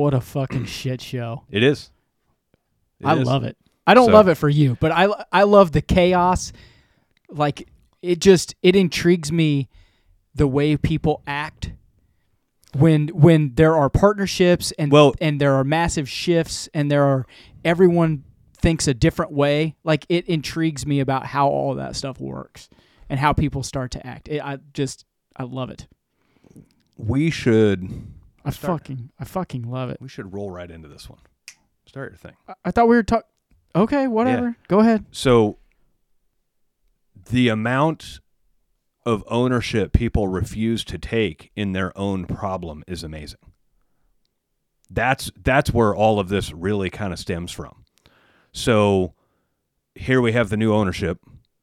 What a fucking shit show. It is. I love it. I don't love it for you, but I love the chaos. Like, it intrigues me the way people act when there are partnerships and there are massive shifts and everyone thinks a different way. Like, it intrigues me about how all of that stuff works and how people start to act. I love it. We should. I fucking love it. We should roll right into this one. Start your thing. I thought we were talking. Okay, whatever. Yeah. Go ahead. So, the amount of ownership people refuse to take in their own problem is amazing. That's where all of this really kind of stems from. So, here we have the new ownership,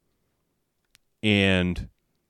and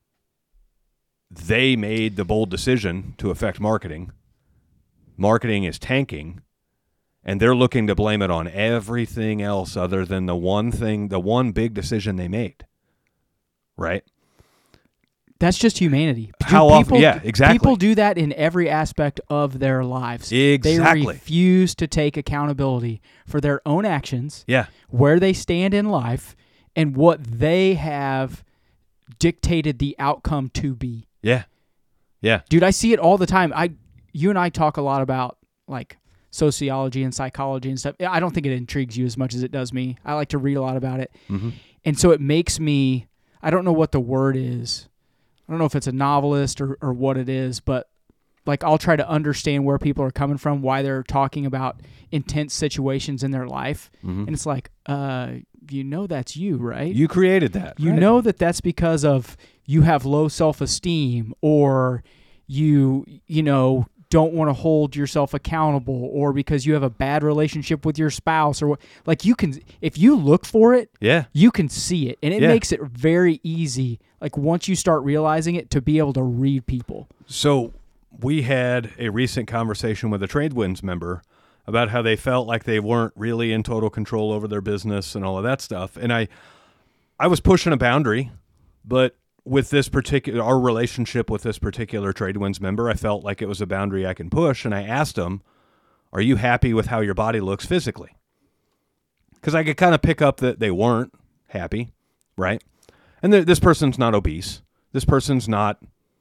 they made the bold decision to affect marketing. Marketing is tanking, and they're looking to blame it on everything else other than the one big decision they made. Right? That's just humanity. Exactly. People do that in every aspect of their lives. Exactly. They refuse to take accountability for their own actions, where they stand in life, and what they have dictated the outcome to be. Yeah. Yeah. Dude, I see it all the time. You and I talk a lot about, like, sociology and psychology and stuff. I don't think it intrigues you as much as it does me. I like to read a lot about it. Mm-hmm. And so it makes me, I don't know what the word is. I don't know if it's a novelist or what it is, but, like, I'll try to understand where people are coming from, why they're talking about intense situations in their life. Mm-hmm. And it's like, that's you, right? You created that. You know that's because of you have low self-esteem, or you don't want to hold yourself accountable, or because you have a bad relationship with your spouse, or what. Like, you can, if you look for it, you can see it, and it makes it very easy. Like, once you start realizing it, to be able to read people. So we had a recent conversation with a Tradewinds member about how they felt like they weren't really in total control over their business and all of that stuff. And I was pushing a boundary, but with our relationship with this particular Tradewinds member, I felt like it was a boundary I can push. And I asked him, are you happy with how your body looks physically? Because I could kind of pick up that they weren't happy, right? And this person's not obese. This person's not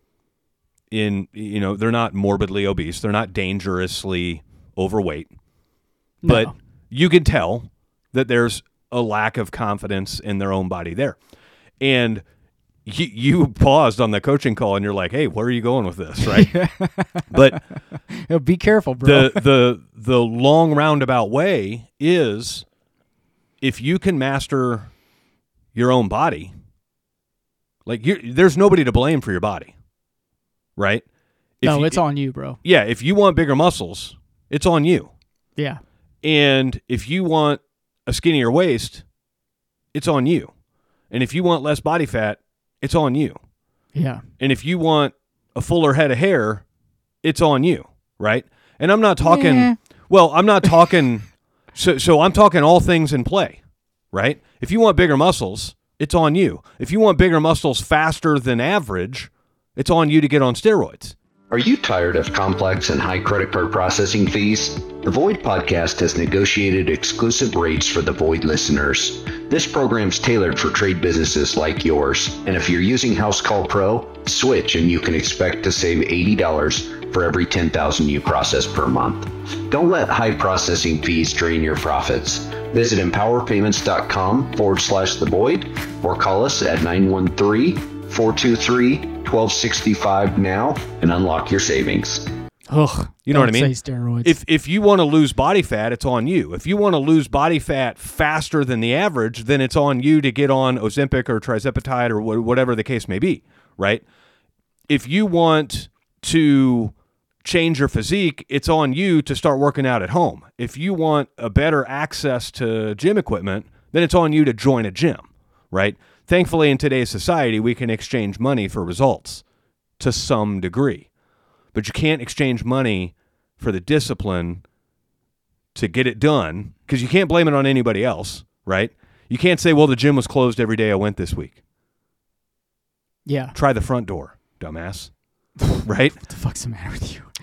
they're not morbidly obese. They're not dangerously overweight. No. But you can tell that there's a lack of confidence in their own body there. And you paused on the coaching call and you're like, hey, where are you going with this, right? But be careful, bro. The long roundabout way is, if you can master your own body, like, there's nobody to blame for your body, right? It's on you, bro. Yeah, if you want bigger muscles, it's on you. Yeah. And if you want a skinnier waist, it's on you. And if you want less body fat, it's on you. Yeah. And if you want a fuller head of hair, it's on you, right? And I'm not talking, I'm not talking, so I'm talking all things in play, right? If you want bigger muscles, it's on you. If you want bigger muscles faster than average, it's on you to get on steroids. Are you tired of complex and high credit card processing fees? The Void Podcast has negotiated exclusive rates for the Void listeners. This program's tailored for trade businesses like yours. And if you're using House Call Pro, switch and you can expect to save $80 for every 10,000 you process per month. Don't let high processing fees drain your profits. Visit empowerpayments.com/the Void or call us at 913-423-1265 now and unlock your savings. Ugh, you know what I mean? Say steroids. If you want to lose body fat, it's on you. If you want to lose body fat faster than the average, then it's on you to get on Ozempic or tirzepatide or whatever the case may be, right? If you want to change your physique, it's on you to start working out at home. If you want a better access to gym equipment, then it's on you to join a gym, right? Thankfully, in today's society, we can exchange money for results to some degree. But you can't exchange money for the discipline to get it done, because you can't blame it on anybody else, right? You can't say, well, the gym was closed every day I went this week. Yeah. Try the front door, dumbass. Right? What the fuck's the matter with you?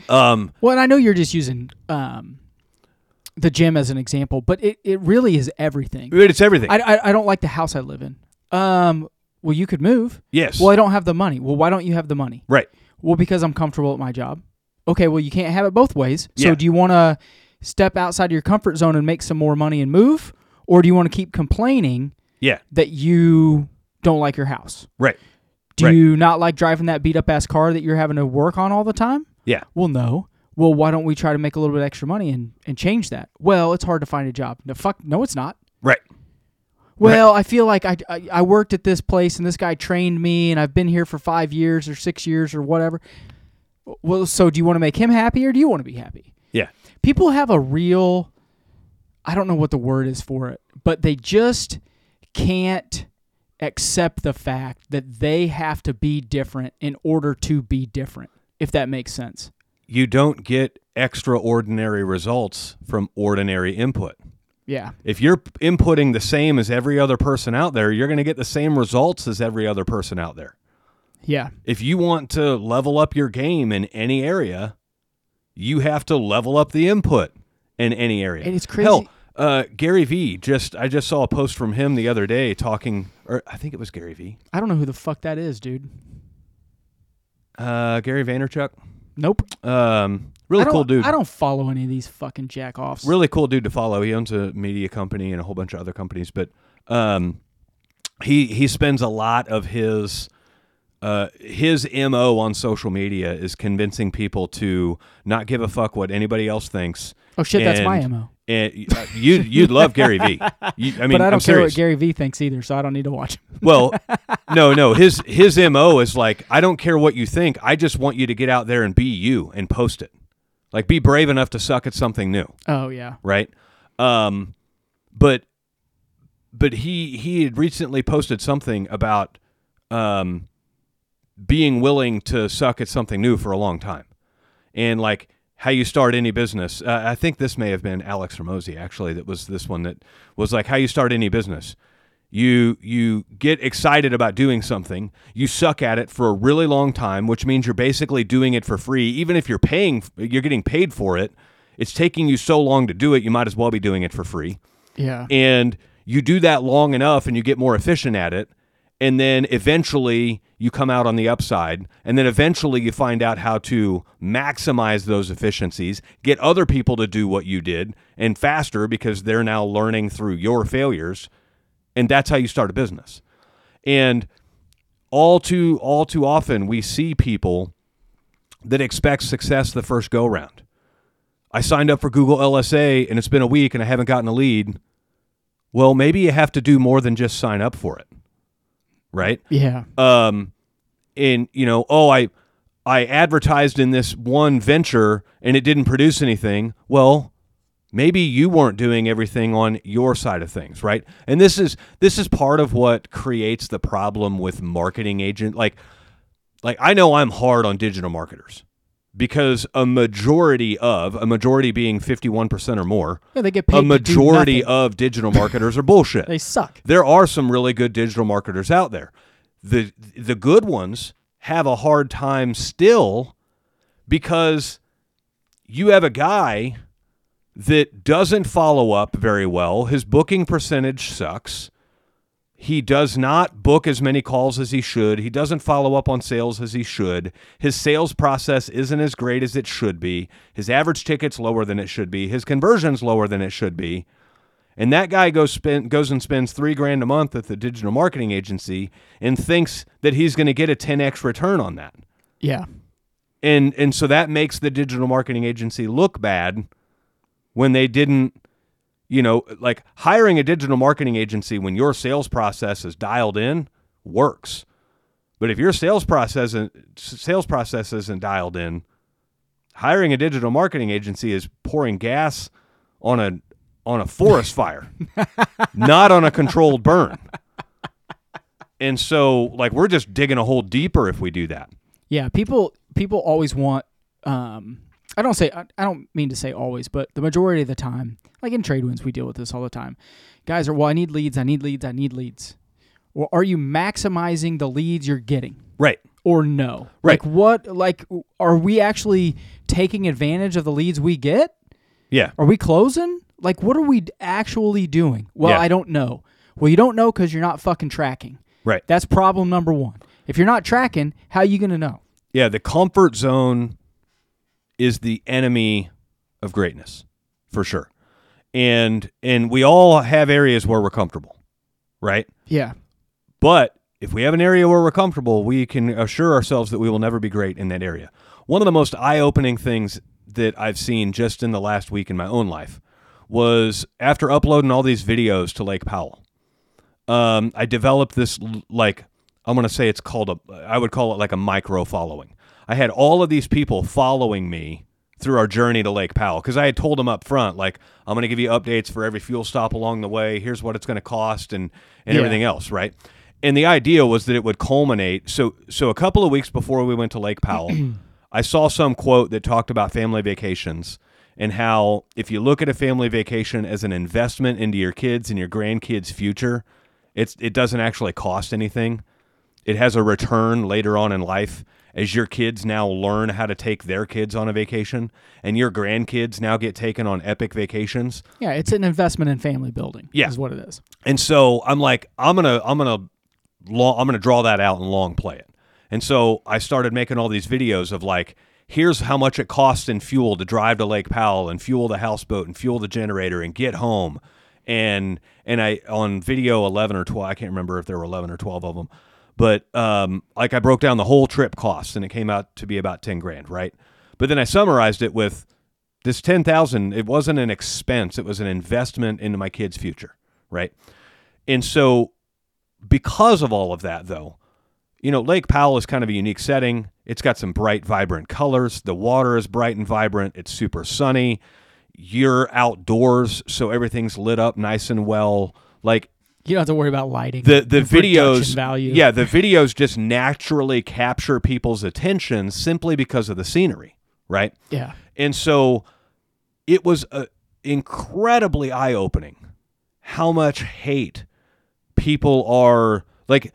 Well, and I know you're just using the gym as an example, but it really is everything. It's everything. I don't like the house I live in. Well, you could move. Yes. Well, I don't have the money. Well, why don't you have the money? Right. Well, because I'm comfortable at my job. Okay, well, you can't have it both ways. So Yeah. do you want to step outside your comfort zone and make some more money and move? Or do you want to keep complaining Yeah. that you don't like your house? Right. Do you not like driving that beat-up-ass car that you're having to work on all the time? Yeah. Well, no. Well, why don't we try to make a little bit extra money and change that? Well, it's hard to find a job. No, it's not. Right. Well, I feel like I worked at this place and this guy trained me and I've been here for 5 years or 6 years or whatever. Well, so do you want to make him happy or do you want to be happy? Yeah. People have a real, I don't know what the word is for it, but they just can't accept the fact that they have to be different in order to be different, if that makes sense. You don't get extraordinary results from ordinary input. Yeah. If you're inputting the same as every other person out there, you're going to get the same results as every other person out there. Yeah. If you want to level up your game in any area, you have to level up the input in any area. And it's crazy. Hell, Gary Vee, I just saw a post from him the other day talking, or I think it was Gary Vee. I don't know who the fuck that is, dude. Gary Vaynerchuk. Nope. Really cool dude. I don't follow any of these fucking jack-offs. Really cool dude to follow. He owns a media company and a whole bunch of other companies, but he spends a lot of his MO on social media is convincing people to not give a fuck what anybody else thinks. Oh shit, that's my MO. And you'd love Gary Vee. But I don't care serious. what Gary Vee thinks either, so I don't need to watch him. Well, no. His MO is like, I don't care what you think. I just want you to get out there and be you and post it. Like, be brave enough to suck at something new. Oh yeah. Right. But he had recently posted something about being willing to suck at something new for a long time, and like how you start any business. I think this may have been Alex Ramosi actually. That was this one that was like how you start any business. You get excited about doing something. You suck at it for a really long time, which means you're basically doing it for free. Even if you're getting paid for it. It's taking you so long to do it, you might as well be doing it for free. Yeah. And you do that long enough and you get more efficient at it. And then eventually you come out on the upside. And then eventually you find out how to maximize those efficiencies, get other people to do what you did and faster because they're now learning through your failures. And that's how you start a business. And all too often we see people that expect success the first go round. I signed up for Google LSA and it's been a week and I haven't gotten a lead. Well, maybe you have to do more than just sign up for it. Right? Yeah. And I advertised in this one venture and it didn't produce anything. Well, maybe you weren't doing everything on your side of things, right? And this is part of what creates the problem with marketing agent. Like I know I'm hard on digital marketers. Because a majority being 51% or more, they get paid a majority to do nothing. of digital marketers are bullshit. They suck. There are some really good digital marketers out there. The good ones have a hard time still because you have a guy that doesn't follow up very well. His booking percentage sucks. He does not book as many calls as he should. He doesn't follow up on sales as he should. His sales process isn't as great as it should be. His average ticket's lower than it should be. His conversion's lower than it should be. And that guy goes and spends $3,000 a month at the digital marketing agency and thinks that he's going to get a 10x return on that. Yeah. And so that makes the digital marketing agency look bad when they didn't. Like hiring a digital marketing agency when your sales process is dialed in works. But if your sales process isn't dialed in, hiring a digital marketing agency is pouring gas on a forest fire, not on a controlled burn. And so like we're just digging a hole deeper if we do that. Yeah, people always want I don't mean to say always, but the majority of the time, like in Tradewinds, we deal with this all the time. Guys are, I need leads. Well, are you maximizing the leads you're getting? Right. or no? Right. Are we actually taking advantage of the leads we get? Yeah. Are we closing? Like, what are we actually doing? Well, Yeah. I don't know. Well, you don't know because you're not fucking tracking. Right. That's problem number one. If you're not tracking, how are you going to know? Yeah, the comfort zone is the enemy of greatness, for sure. And we all have areas where we're comfortable, right? Yeah. But if we have an area where we're comfortable, we can assure ourselves that we will never be great in that area. One of the most eye-opening things that I've seen just in the last week in my own life was after uploading all these videos to Lake Powell, I developed this, like, I'm going to say I would call it like a micro following. I had all of these people following me through our journey to Lake Powell because I had told them up front, like, I'm going to give you updates for every fuel stop along the way. Here's what it's going to cost and everything else, right? And the idea was that it would culminate. So a couple of weeks before we went to Lake Powell, I saw some quote that talked about family vacations and how if you look at a family vacation as an investment into your kids and your grandkids' future, it doesn't actually cost anything. It has a return later on in life as your kids now learn how to take their kids on a vacation and your grandkids now get taken on epic vacations. Yeah, it's an investment in family building. Yeah. Is what it is. And so I'm like, I'm gonna draw that out and long play it. And so I started making all these videos of like, here's how much it costs in fuel to drive to Lake Powell and fuel the houseboat and fuel the generator and get home. And I on video 11 or 12, I can't remember if there were 11 or 12 of them. But like I broke down the whole trip costs and it came out to be about 10 grand, right? But then I summarized it with this 10,000. It wasn't an expense. It was an investment into my kids' future, right? And so because of all of that, though, you know, Lake Powell is kind of a unique setting. It's got some bright, vibrant colors. The water is bright and vibrant. It's super sunny. You're outdoors, so everything's lit up nice and well. Like, you don't have to worry about lighting. The production videos, value. yeah, the videos just naturally capture people's attention simply because of the scenery, right? Yeah. And so it was incredibly eye-opening how much hate people are like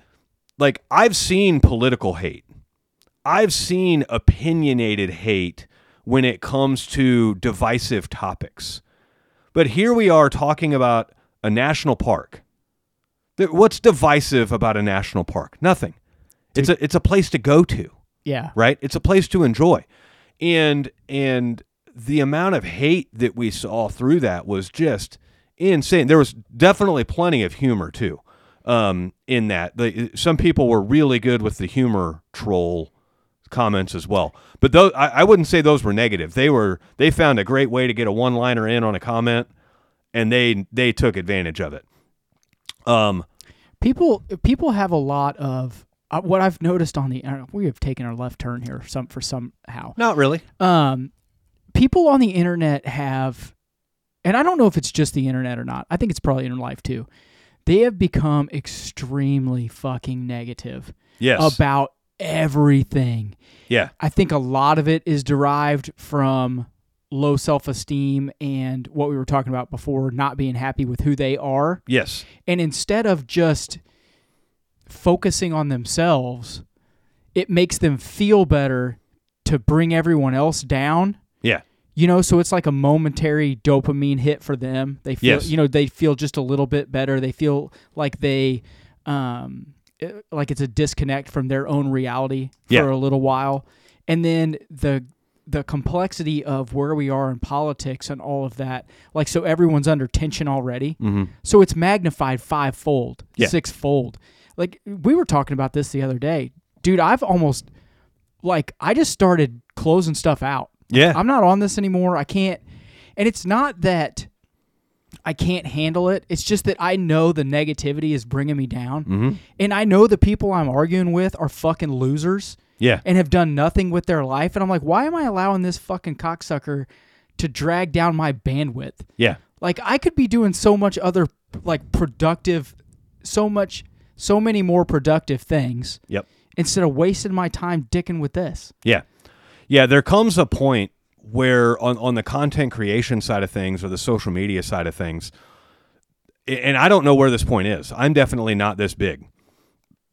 I've seen political hate. I've seen opinionated hate when it comes to divisive topics. But here we are talking about a national park. What's divisive about a national park? Nothing. It's a place to go to. Yeah. Right? It's a place to enjoy. And the amount of hate that we saw through that was just insane. There was definitely plenty of humor too. In that. Some people were really good with the humor troll comments as well. But those, I wouldn't say those were negative. They found a great way to get a one-liner in on a comment, and they took advantage of it. People have a lot of what I've noticed on the internet. We have taken our left turn here somehow. Not really. People on the internet have, and I don't know if it's just the internet or not. I think it's probably in life too. They have become extremely fucking negative about everything. Yeah. I think a lot of it is derived from low self-esteem and what we were talking about before, not being happy with who they are. Yes. And instead of just focusing on themselves, it makes them feel better to bring everyone else down. Yeah. You know, so it's like a momentary dopamine hit for them. They feel, they feel just a little bit better. They feel like like it's a disconnect from their own reality for a little while. And then the complexity of where we are in politics and all of that, like, so everyone's under tension already. Mm-hmm. So it's magnified fivefold, sixfold. Like, we were talking about this the other day. Dude, I've almost, like, I just started closing stuff out. Yeah. I'm not on this anymore. I can't. And it's not that I can't handle it. It's just that I know the negativity is bringing me down. Mm-hmm. And I know the people I'm arguing with are fucking losers. Yeah. And have done nothing with their life. And I'm like, why am I allowing this fucking cocksucker to drag down my bandwidth? Yeah. Like, I could be doing so much other, like, productive, so many more productive things. Yep. Instead of wasting my time dicking with this. Yeah. Yeah, there comes a point where on the content creation side of things or the social media side of things, and I don't know where this point is. I'm definitely not this big.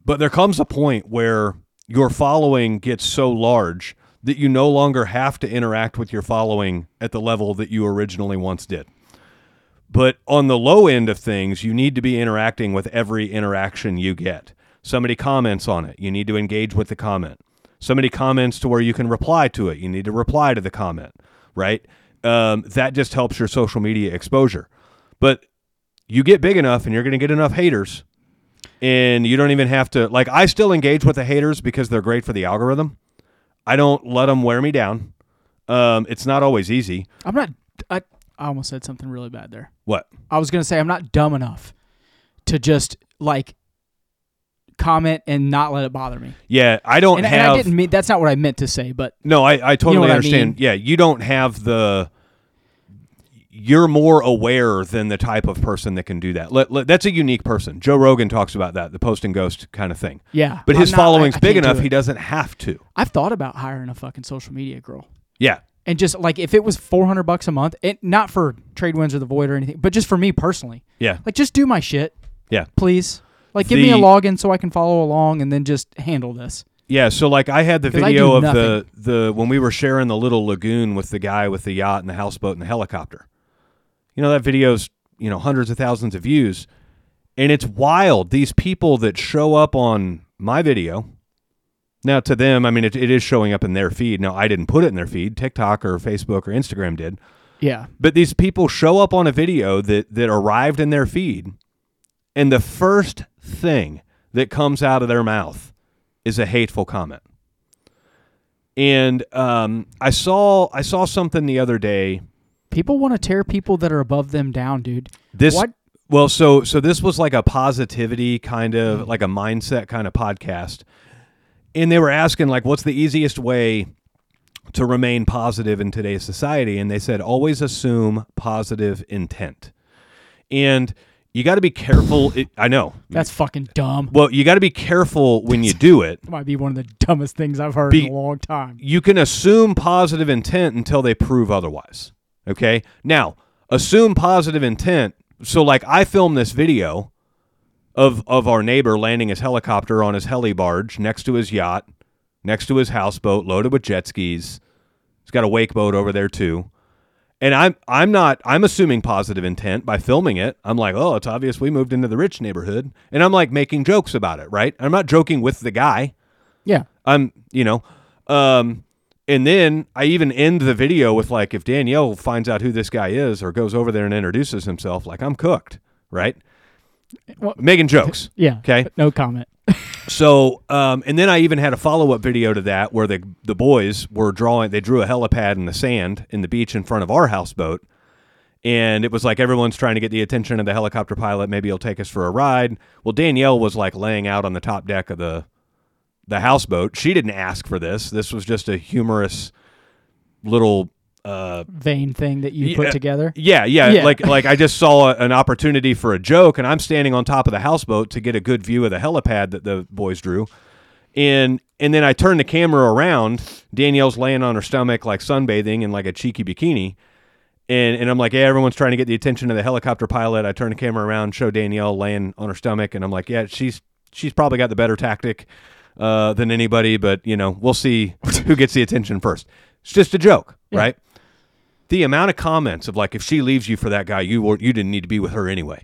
But there comes a point where your following gets so large that you no longer have to interact with your following at the level that you originally once did. But on the low end of things, you need to be interacting with every interaction you get. Somebody comments on it, you need to engage with the comment. Somebody comments to where you can reply to it, you need to reply to the comment, right? That just helps your social media exposure. But you get big enough and you're going to get enough haters, and you don't even have to, like, I still engage with the haters because they're great for the algorithm. I don't let them wear me down. It's not always easy. I almost said something really bad there. What? I was going to say I'm not dumb enough to just, like, comment and not let it bother me. Yeah, I don't have... And I didn't mean... That's not what I meant to say, but... No, I totally you know understand. I mean? Yeah, you don't have the... You're more aware than the type of person that can do that. That's a unique person. Joe Rogan talks about that, the post and ghost kind of thing. Yeah. But his following's big enough, he he doesn't have to. I've thought about hiring a fucking social media girl. Yeah. And just, like, if it was $400 a month, not for Trade Winds or The Void or anything, but just for me personally. Yeah. Like, just do my shit. Yeah. Please. Like, give me a login so I can follow along and then just handle this. Yeah, so, like, I had the video of the when we were sharing the little lagoon with the guy with the yacht and the houseboat and the helicopter. You know, that video's, hundreds of thousands of views. And it's wild. These people that show up on my video, now to them, I mean, it is showing up in their feed. Now, I didn't put it in their feed. TikTok or Facebook or Instagram did. Yeah. But these people show up on a video that arrived in their feed, and the first thing that comes out of their mouth is a hateful comment. And I saw something the other day. People want to tear people that are above them down, dude. What? Well, so this was like a positivity kind of, like a mindset kind of podcast. And they were asking, like, what's the easiest way to remain positive in today's society? And they said, always assume positive intent. And you got to be careful. I know. That's fucking dumb. Well, you got to be careful when you do it. It might be one of the dumbest things I've heard in a long time. You can assume positive intent until they prove otherwise. Okay? Now, assume positive intent. So, like, I filmed this video of our neighbor landing his helicopter on his heli barge next to his yacht, next to his houseboat loaded with jet skis. He's got a wake boat over there, too. And I'm assuming positive intent by filming it. I'm like, oh, it's obvious we moved into the rich neighborhood. And I'm, like, making jokes about it, right? I'm not joking with the guy. Yeah. And then I even end the video with, like, if Danielle finds out who this guy is or goes over there and introduces himself, like, I'm cooked, right? Well, making jokes. Yeah. Okay. No comment. So, and then I even had a follow-up video to that where the boys were they drew a helipad in the sand in the beach in front of our houseboat. And it was like everyone's trying to get the attention of the helicopter pilot. Maybe he'll take us for a ride. Well, Danielle was, like, laying out on the top deck of the houseboat. She didn't ask for this. This was just a humorous little vain thing that you put together. Yeah. Like I just saw an opportunity for a joke, and I'm standing on top of the houseboat to get a good view of the helipad that the boys drew. And then I turn the camera around. Danielle's laying on her stomach, like sunbathing in like a cheeky bikini. And I'm like, yeah, everyone's trying to get the attention of the helicopter pilot. I turn the camera around, show Danielle laying on her stomach, and I'm like, yeah, she's probably got the better tactic than anybody, but, we'll see who gets the attention first. It's just a joke, right? The amount of comments of, like, if she leaves you for that guy, you didn't need to be with her anyway.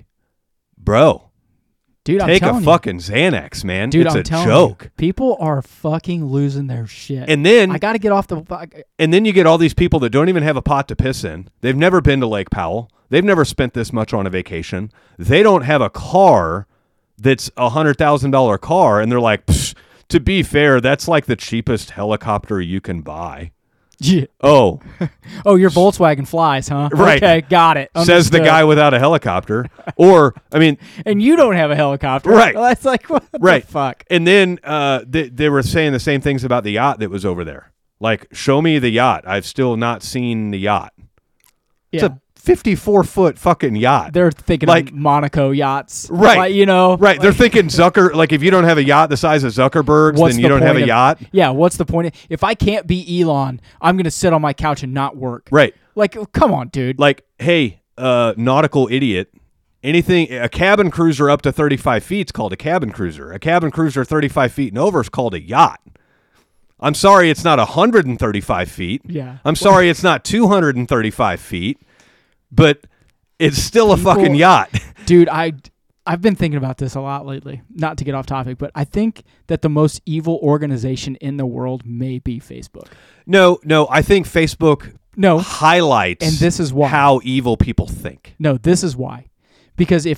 Bro, dude, take a fucking Xanax, man. Dude, it's I'm a telling joke. You, people are fucking losing their shit. And then I got to get off the... And then you get all these people that don't even have a pot to piss in. They've never been to Lake Powell. They've never spent this much on a vacation. They don't have a car that's a $100,000 car, and they're like, to be fair, that's like the cheapest helicopter you can buy. Yeah. Oh, your Volkswagen flies, huh? Right. Okay, got it. Understood. Says the guy without a helicopter. Or, I mean... And you don't have a helicopter. Right. Well, that's like, what the fuck? And then they were saying the same things about the yacht that was over there. Like, show me the yacht. I've still not seen the yacht. It's a 54-foot fucking yacht. They're thinking like Monaco yachts. Right. Like, Right. They're thinking like, if you don't have a yacht the size of Zuckerberg's, then you don't have a yacht. Yeah, what's the point? If I can't be Elon, I'm going to sit on my couch and not work. Right. Like, come on, dude. Like, hey, nautical idiot Anything, a cabin cruiser up to 35 feet is called a cabin cruiser. A cabin cruiser 35 feet and over is called a yacht. I'm sorry it's not 135 feet. Yeah. I'm sorry it's not 235 feet, but it's still a fucking yacht. Dude, I've been thinking about this a lot lately. Not to get off topic, but I think that the most evil organization in the world may be Facebook. No, I think Facebook highlights and this is why. How evil people think. No, this is why. Because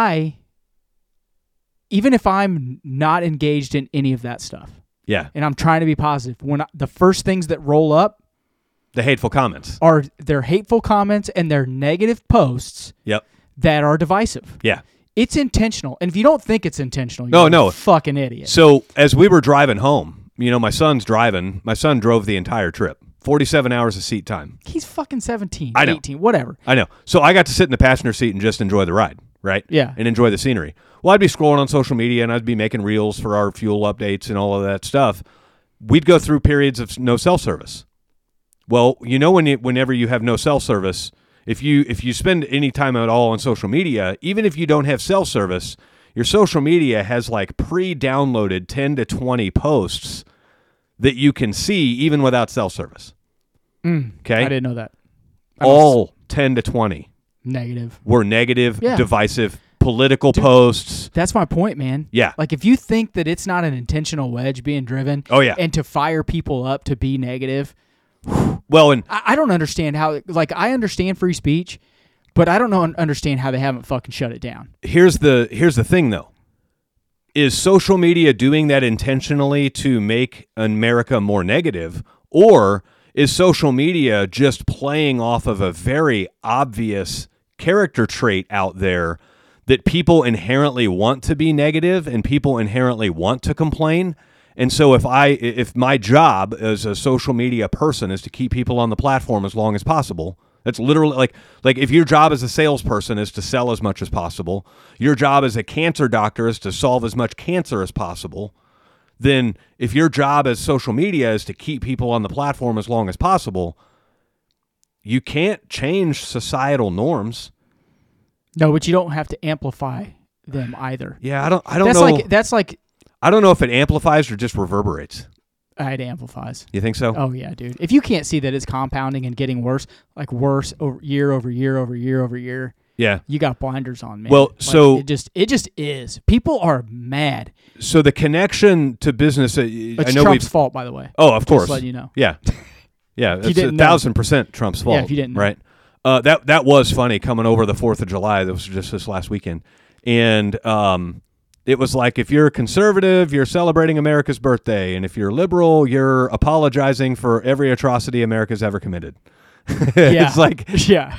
even if I'm not engaged in any of that stuff, yeah, and I'm trying to be positive, the first things that roll up, the hateful comments, are their hateful comments and their negative posts. Yep. That are divisive. Yeah. It's intentional. And if you don't think it's intentional, you're a fucking idiot. So as we were driving home, my son's driving. My son drove the entire trip. 47 hours of seat time. He's fucking 17, I know. 18, whatever. I know. So I got to sit in the passenger seat and just enjoy the ride, right? Yeah. And enjoy the scenery. Well, I'd be scrolling on social media and I'd be making reels for our fuel updates and all of that stuff. We'd go through periods of no cell service. Well, whenever you have no cell service, if you spend any time at all on social media, even if you don't have cell service, your social media has like pre-downloaded 10 to 20 posts that you can see even without cell service. Okay? I didn't know that. All 10 to 20 negative. Were negative, divisive, political posts. That's my point, man. Yeah. Like if you think that it's not an intentional wedge being driven and to fire people up to be negative, well, and I don't understand how, like, I understand free speech, but I don't understand how they haven't fucking shut it down. Here's the thing, though. Is social media doing that intentionally to make America more negative, or is social media just playing off of a very obvious character trait out there that people inherently want to be negative and people inherently want to complain? And so if my job as a social media person is to keep people on the platform as long as possible, that's literally like if your job as a salesperson is to sell as much as possible, your job as a cancer doctor is to solve as much cancer as possible, then if your job as social media is to keep people on the platform as long as possible, you can't change societal norms. No, but you don't have to amplify them either. Yeah, I don't know. That's like I don't know if it amplifies or just reverberates. It amplifies. You think so? Oh, yeah, dude. If you can't see that it's compounding and getting worse year over year over year over year, yeah, you got blinders on, man. Well, so it just is. People are mad. So the connection to business, it's Trump's fault, by the way. Oh, of course. Just letting you know. Yeah, yeah, it's 1,000% Trump's fault. Yeah, if you didn't know. Right? That was funny coming over the 4th of July. That was just this last weekend, and it was like, if you're a conservative, you're celebrating America's birthday, and if you're liberal, you're apologizing for every atrocity America's ever committed. It's like,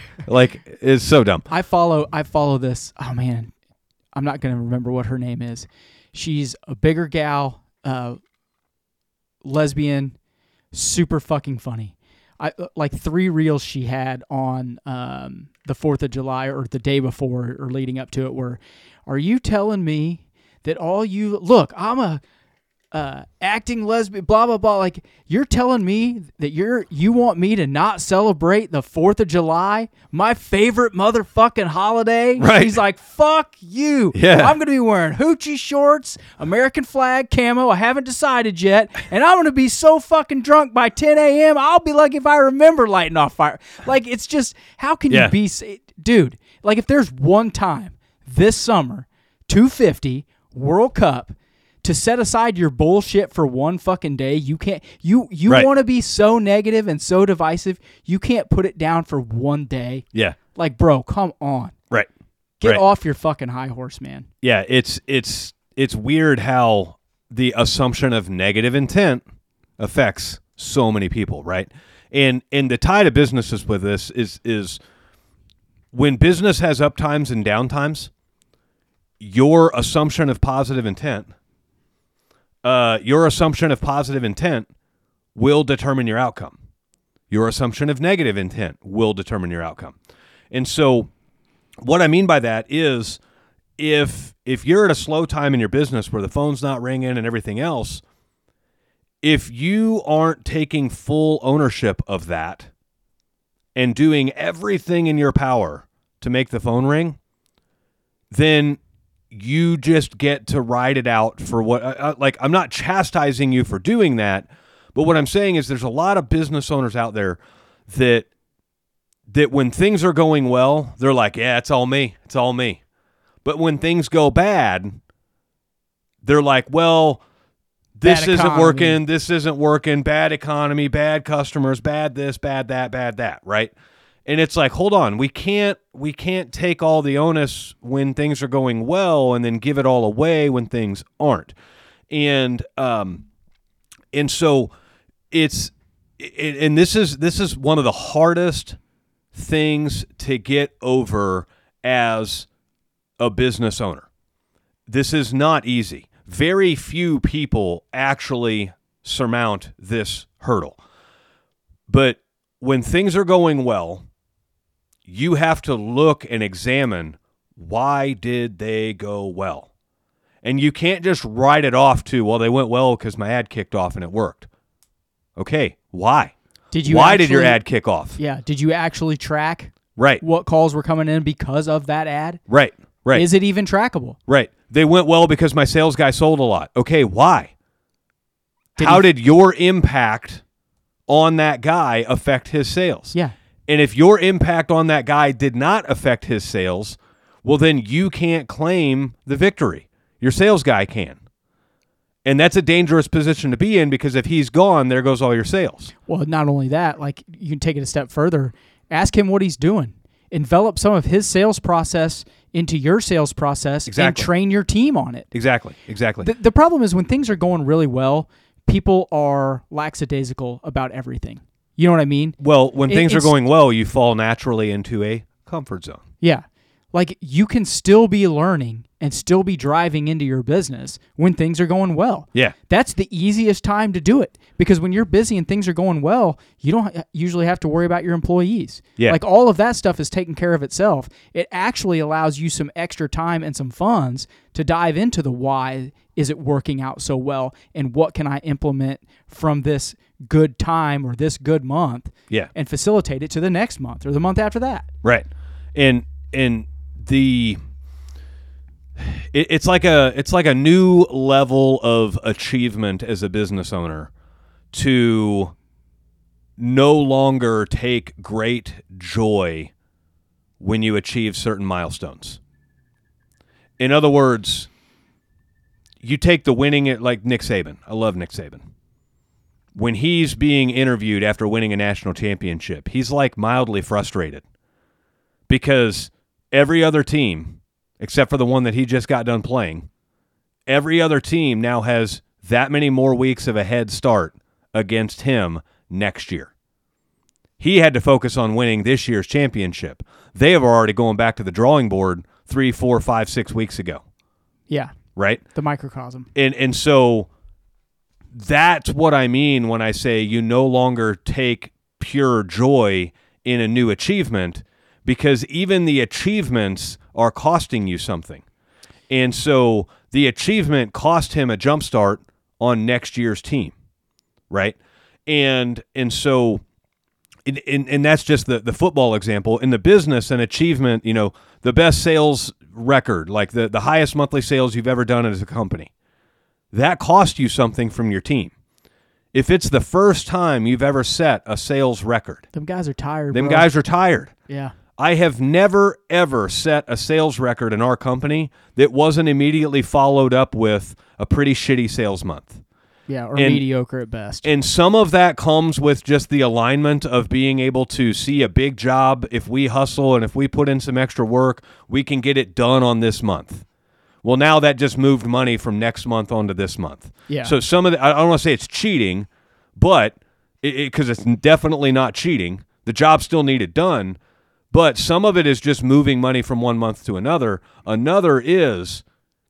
it's so dumb. I follow this. Oh man, I'm not gonna remember what her name is. She's a bigger gal, lesbian, super fucking funny. I like 3 reels she had on the 4th of July or the day before or leading up to it were, are you telling me that I'm a acting lesbian, blah, blah, blah. Like, you're telling me that you want me to not celebrate the 4th of July, my favorite motherfucking holiday? Right. He's like, fuck you. Yeah. I'm going to be wearing hoochie shorts, American flag, camo. I haven't decided yet. And I'm going to be so fucking drunk by 10 a.m. I'll be like, if I remember lighting off fire. Like, it's just, how can you be, dude, like if there's one time this summer, 250, World Cup, to set aside your bullshit for one fucking day, you can't. You right. want to be so negative and so divisive, you can't put it down for one day. Yeah, like, bro, come on. Right. Get off your fucking high horse, man. Yeah, it's weird how the assumption of negative intent affects so many people, right? And the tie to businesses with this is when business has up times and down times, your assumption of positive intent will determine your outcome. Your assumption of negative intent will determine your outcome. And so what I mean by that is if you're at a slow time in your business where the phone's not ringing and everything else, if you aren't taking full ownership of that and doing everything in your power to make the phone ring, then you just get to ride it out for what, like, I'm not chastising you for doing that, but what I'm saying is there's a lot of business owners out there that when things are going well, they're like, yeah, it's all me. It's all me. But when things go bad, they're like, well, this isn't working. This isn't working. Bad economy, bad customers, bad this, bad that, right? And it's like, hold on, we can't take all the onus when things are going well and then give it all away when things aren't. And so this is one of the hardest things to get over as a business owner. This is not easy. Very few people actually surmount this hurdle. But when things are going well, you have to look and examine, why did they go well? And you can't just write it off to, well, they went well because my ad kicked off and it worked. Okay, why? Did your ad kick off? Yeah, did you actually track right what calls were coming in because of that ad? Right. Is it even trackable? Right. They went well because my sales guy sold a lot. Okay, why? How did your impact on that guy affect his sales? Yeah. And if your impact on that guy did not affect his sales, well, then you can't claim the victory. Your sales guy can. And that's a dangerous position to be in, because if he's gone, there goes all your sales. Well, not only that, like, you can take it a step further. Ask him what he's doing. Envelop some of his sales process into your sales process. Exactly. And train your team on it. Exactly. The problem is when things are going really well, people are lackadaisical about everything. You know what I mean? Well, when things are going well, you fall naturally into a comfort zone. Yeah. Like, you can still be learning and still be driving into your business when things are going well. Yeah. That's the easiest time to do it, because when you're busy and things are going well, you don't usually have to worry about your employees. Yeah. Like, all of that stuff is taken care of itself. It actually allows you some extra time and some funds to dive into the why is it working out so well, and what can I implement from this good time or this good month, and facilitate it to the next month or the month after that. Right. And it's like a new level of achievement as a business owner to no longer take great joy when you achieve certain milestones. In other words, you take the winning it, like Nick Saban. I love Nick Saban. When he's being interviewed after winning a national championship, he's like mildly frustrated because every other team, except for the one that he just got done playing, every other team now has that many more weeks of a head start against him next year. He had to focus on winning this year's championship. They have already gone back to the drawing board 3, 4, 5, 6 weeks ago. Yeah. Right? The microcosm. And so that's what I mean when I say you no longer take pure joy in a new achievement, because even the achievements are costing you something. And so the achievement cost him a jump start on next year's team, right? And so and that's just the football example. In the business, an achievement, the best sales record, like the highest monthly sales you've ever done as a company, that cost you something from your team. If it's the first time you've ever set a sales record, them guys are tired. Guys are tired. Yeah. I have never, ever set a sales record in our company that wasn't immediately followed up with a pretty shitty sales month. Yeah, or mediocre at best. And some of that comes with just the alignment of being able to see a big job. If we hustle and if we put in some extra work, we can get it done on this month. Well, now that just moved money from next month onto this month. Yeah. So some of I don't want to say it's cheating, but because it's definitely not cheating. The job still needed done, but some of it is just moving money from one month to another. Another is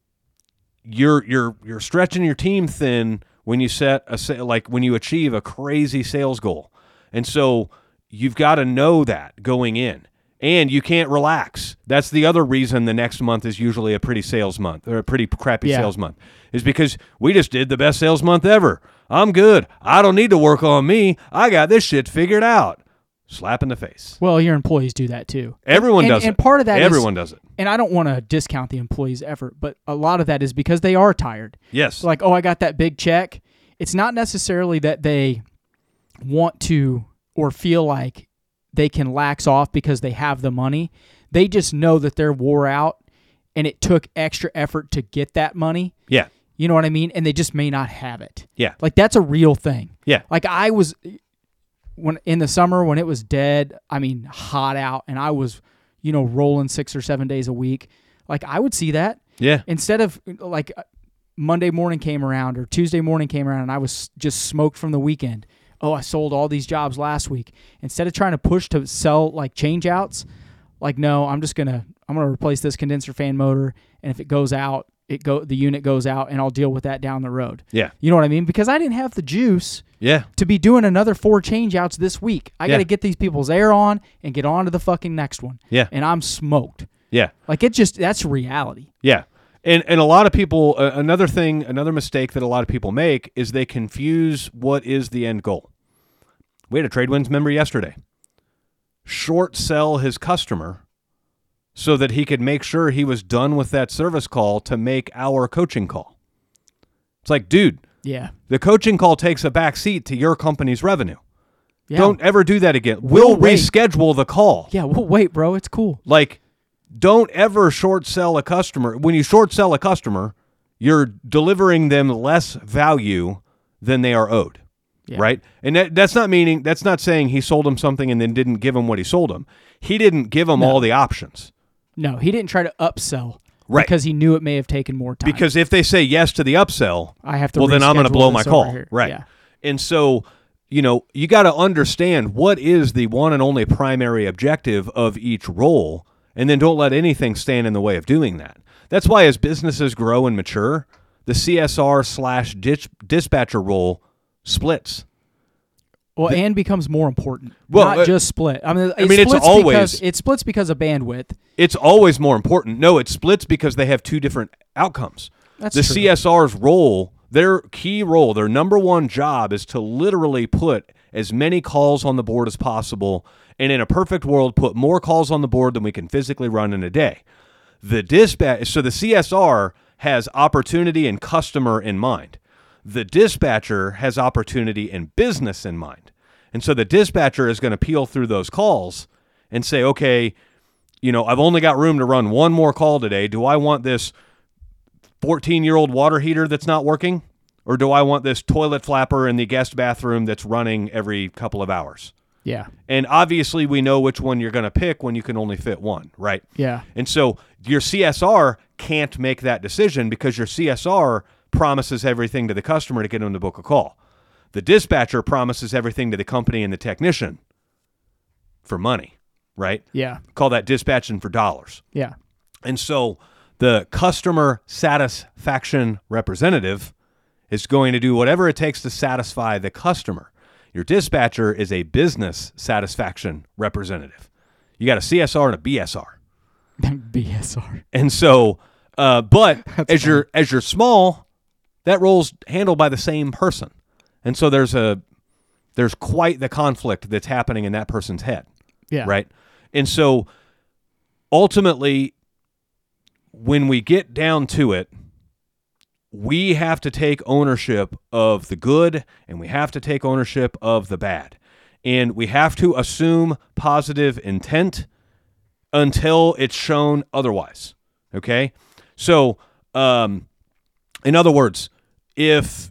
you're stretching your team thin when you when you achieve a crazy sales goal. And so you've got to know that going in. And you can't relax. That's the other reason the next month is usually a pretty sales month, or a pretty crappy sales month, is because we just did the best sales month ever. I'm good. I don't need to work on me. I got this shit figured out. Slap in the face. Well, your employees do that too. Everyone does it. And part of that Everyone does it. And I don't want to discount the employees' effort, but a lot of that is because they are tired. Yes. Like, oh, I got that big check. It's not necessarily that they want to or feel like they can lax off because they have the money. They just know that they're wore out and it took extra effort to get that money. Yeah. You know what I mean? And they just may not have it. Yeah. Like, that's a real thing. Yeah. Like, I was, when in the summer when it was dead, I mean, hot out, and I was, rolling 6 or 7 days a week. Like, I would see that. Yeah. Instead of, like, Monday morning came around or Tuesday morning came around and I was just smoked from the weekend. Oh, I sold all these jobs last week. Instead of trying to push to sell, like, change outs, like, no, I'm going to replace this condenser fan motor, and if it goes out, the unit goes out, and I'll deal with that down the road. Yeah. You know what I mean? Because I didn't have the juice Yeah. to be doing another 4 change-outs this week. I got to get these people's air on and get on to the fucking next one. Yeah. And I'm smoked. Yeah. Like, that's reality. Yeah. And a lot of people, another mistake that a lot of people make is they confuse what is the end goal. We had a TradeWinds member yesterday short sell his customer so that he could make sure he was done with that service call to make our coaching call. It's like, dude, Yeah. the coaching call takes a back seat to your company's revenue. Yeah. Don't ever do that again. We'll wait. reschedule the call. Yeah, well, wait, bro. It's cool. Like, don't ever short sell a customer. When you short sell a customer, you're delivering them less value than they are owed. Yeah. Right? And that's not saying he sold him something and then didn't give him what he sold him. He didn't give him all the options. No, he didn't try to upsell. Right. Because he knew it may have taken more time. Because if they say yes to the upsell, I have to well, then I'm going to reschedule blow my this call. over here. Right. Yeah. And so, you got to understand what is the one and only primary objective of each role, and then don't let anything stand in the way of doing that. That's why as businesses grow and mature, the CSR/dispatcher role splits. Well, and becomes more important. Well, not just split. I mean, it splits because of bandwidth. It's always more important. No, it splits because they have two different outcomes. That's the true. CSR's role, their key role, their number one job is to literally put as many calls on the board as possible, and in a perfect world, put more calls on the board than we can physically run in a day. So the CSR has opportunity and customer in mind. The dispatcher has opportunity and business in mind. And so the dispatcher is going to peel through those calls and say, okay, I've only got room to run one more call today. Do I want this 14-year-old water heater that's not working? Or do I want this toilet flapper in the guest bathroom that's running every couple of hours? Yeah. And obviously we know which one you're going to pick when you can only fit one, right? Yeah. And so your CSR can't make that decision because your CSR promises everything to the customer to get them to book a call. The dispatcher promises everything to the company and the technician for money, right? Yeah. Call that dispatching for dollars. Yeah. And so the customer satisfaction representative is going to do whatever it takes to satisfy the customer. Your dispatcher is a business satisfaction representative. You got a CSR and a BSR. BSR. And so, but as you're small, that role's handled by the same person. And so there's quite the conflict that's happening in that person's head. Yeah. Right. And so ultimately, when we get down to it, we have to take ownership of the good and we have to take ownership of the bad. And we have to assume positive intent until it's shown otherwise. Okay? So, in other words, if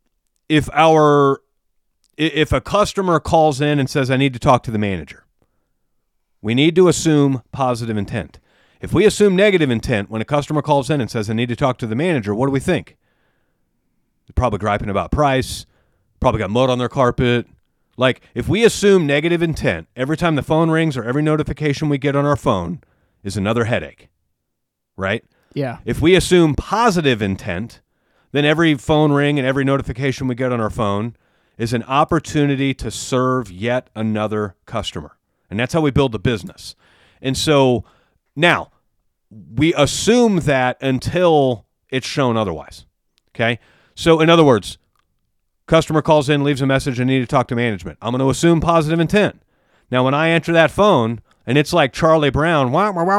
a customer calls in and says, I need to talk to the manager, we need to assume positive intent. If we assume negative intent when a customer calls in and says, I need to talk to the manager, what do we think? They're probably griping about price, probably got mud on their carpet. Like, if we assume negative intent, every time the phone rings or every notification we get on our phone is another headache, right? Yeah. If we assume positive intent, then every phone ring and every notification we get on our phone is an opportunity to serve yet another customer. And that's how we build the business. And so now we assume that until it's shown otherwise. Okay? So in other words, customer calls in, leaves a message, I need to talk to management. I'm going to assume positive intent. Now, when I answer that phone and it's like Charlie Brown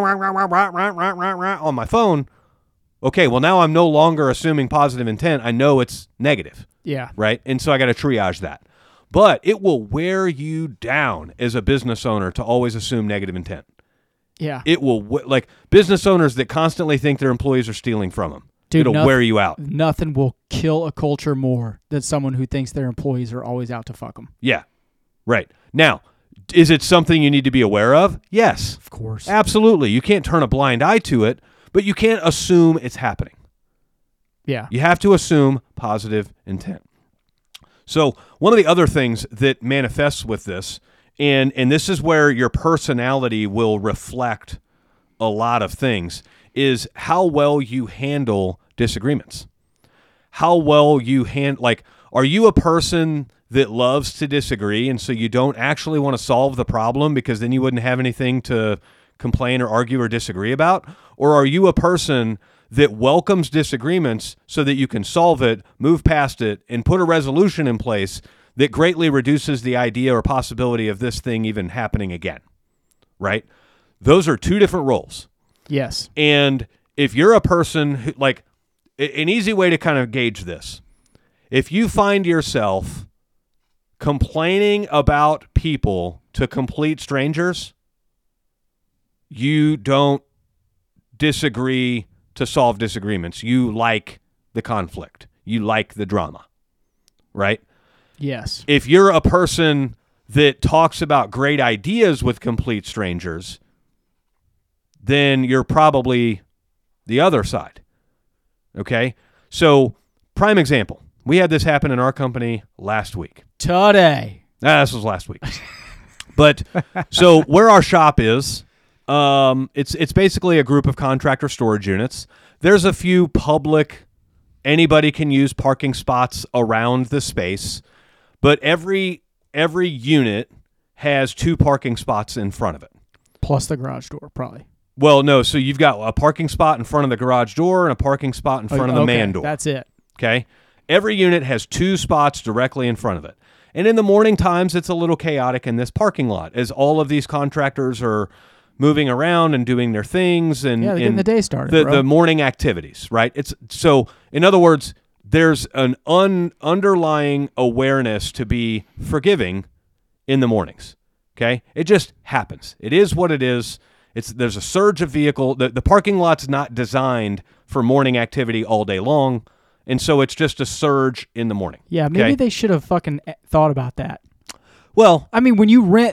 on my phone, okay, well, now I'm no longer assuming positive intent. I know it's negative. Yeah. Right? And so I got to triage that. But it will wear you down as a business owner to always assume negative intent. Yeah. It will, like business owners that constantly think their employees are stealing from them. Dude, it'll wear you out. Nothing will kill a culture more than someone who thinks their employees are always out to fuck them. Yeah. Right. Now, is it something you need to be aware of? Yes. Of course. Absolutely. You can't turn a blind eye to it, but you can't assume it's happening. Yeah. You have to assume positive intent. So one of the other things that manifests with this, and this is where your personality will reflect a lot of things, is how well you handle disagreements. How well you are you a person that loves to disagree and so you don't actually want to solve the problem because then you wouldn't have anything to complain or argue or disagree about? Or are you a person that welcomes disagreements so that you can solve it, move past it, and put a resolution in place that greatly reduces the idea or possibility of this thing even happening again, right? Those are two different roles. Yes. And if you're a person who, like, an easy way to kind of gauge this, if you find yourself complaining about people to complete strangers, you don't disagree to solve disagreements. You like the conflict. You like the drama, right? Yes. If you're a person that talks about great ideas with complete strangers, then you're probably the other side, okay? So, prime example. We had this happen in our company last week. Today. This was last week. But, so where our shop is, it's basically a group of contractor storage units. There's a few public, anybody can use parking spots around the space, but every unit has 2 parking spots in front of it. Plus the garage door, probably. Well, no, so you've got a parking spot in front of the garage door and a parking spot in front of the man door. That's it. Okay? Every unit has 2 spots directly in front of it. And in the morning times, it's a little chaotic in this parking lot as all of these contractors are moving around and doing their things and they're getting the day started. The morning activities, right? It's so, in other words, there's an underlying awareness to be forgiving in the mornings. Okay? It just happens. It is what it is. There's a surge of vehicle. The parking lot's not designed for morning activity all day long, and so it's just a surge in the morning. Yeah, maybe they should have fucking thought about that. Well, I mean, when you rent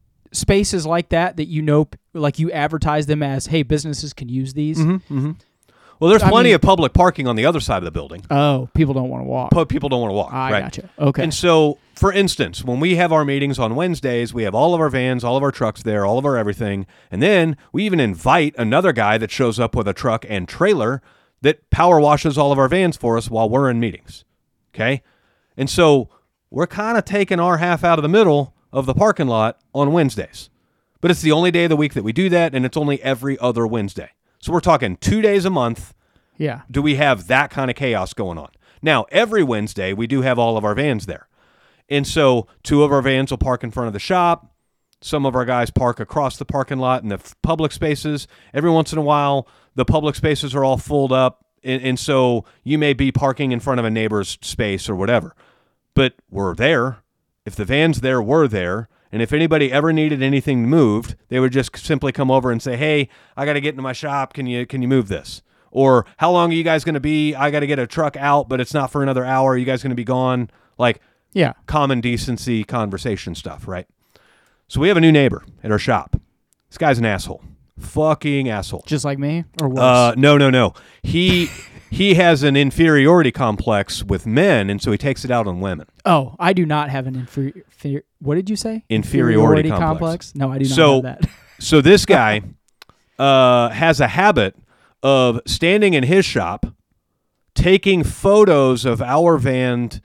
spaces like that you know, like you advertise them as, hey, businesses can use these. Mm-hmm, mm-hmm. Well, there's plenty of public parking on the other side of the building. Oh, people don't want to walk. People don't want to walk. I gotcha. Okay. And so, for instance, when we have our meetings on Wednesdays, we have all of our vans, all of our trucks there, all of our everything. And then we even invite another guy that shows up with a truck and trailer that power washes all of our vans for us while we're in meetings. Okay? And so we're kind of taking our half out of the middle of the parking lot on Wednesdays. But it's the only day of the week that we do that, and it's only every other Wednesday. So we're talking 2 days a month. Yeah. Do we have that kind of chaos going on? Now, every Wednesday, we do have all of our vans there. And so 2 of our vans will park in front of the shop. Some of our guys park across the parking lot in the public spaces. Every once in a while, the public spaces are all filled up. And so you may be parking in front of a neighbor's space or whatever. But we're there. If the van's there, we're there. And if anybody ever needed anything moved, they would just simply come over and say, hey, I got to get into my shop. Can you move this? Or how long are you guys going to be? I got to get a truck out, but it's not for another hour. Are you guys going to be gone? Like, yeah, common decency conversation stuff, right? So we have a new neighbor at our shop. This guy's an asshole. Fucking asshole. Just like me or worse? No. He has an inferiority complex with men, and so he takes it out on women. Oh, I do not have an what did you say? Inferiority complex. No, I do not have that. So this guy has a habit of standing in his shop, taking photos of our vans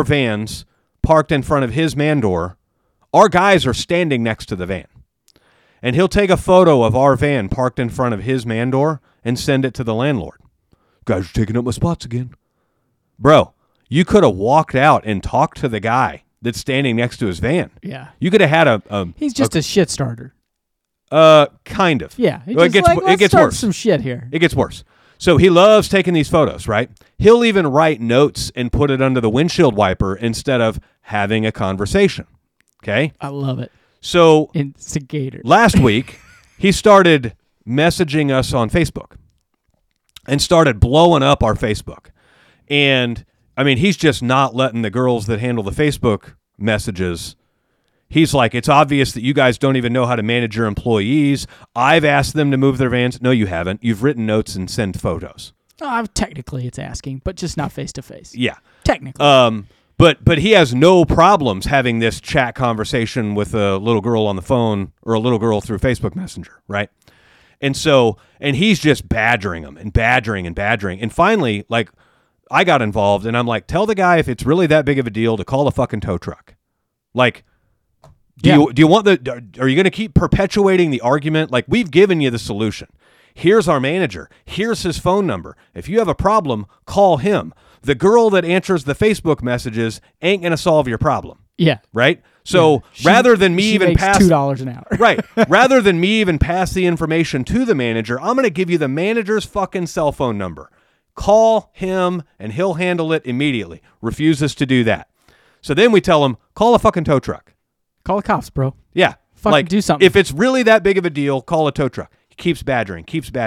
parked in front of his man door. Our guys are standing next to the van. And he'll take a photo of our van parked in front of his man door and send it to the landlord. Guys are taking up my spots again. Bro, you could have walked out and talked to the guy that's standing next to his van. Yeah. You could have had a He's just a shit starter. Kind of. Yeah. Well, it gets start worse. some shit here. It gets worse. So he loves taking these photos, right? He'll even write notes and put it under the windshield wiper instead of having a conversation. Okay? I love it. So Instigator. last week, he started messaging us on Facebook and started blowing up our Facebook. And, I mean, he's just not letting the girls that handle the Facebook messages. He's like, it's obvious that you guys don't even know how to manage your employees. I've asked them to move their vans. No, you haven't. You've written notes and sent photos. Technically, it's asking, but just not face to face. Yeah. Technically. But he has no problems having this chat conversation with a little girl on the phone or a little girl through Facebook Messenger, right? And he's just badgering them and badgering and badgering. And finally, like, I got involved and I'm like, tell the guy if it's really that big of a deal to call a fucking tow truck. Like, do you want are you going to keep perpetuating the argument? Like, we've given you the solution. Here's our manager. Here's his phone number. If you have a problem, call him. The girl that answers the Facebook messages ain't going to solve your problem. Yeah. Right? So rather than me even pass $2 an hour. right. Rather than me even pass the information to the manager, I'm going to give you the manager's fucking cell phone number. Call him and he'll handle it immediately. Refuses to do that. So then we tell him, call a fucking tow truck. Call the cops, bro. Yeah. Fucking do something. If it's really that big of a deal, call a tow truck. He keeps badgering.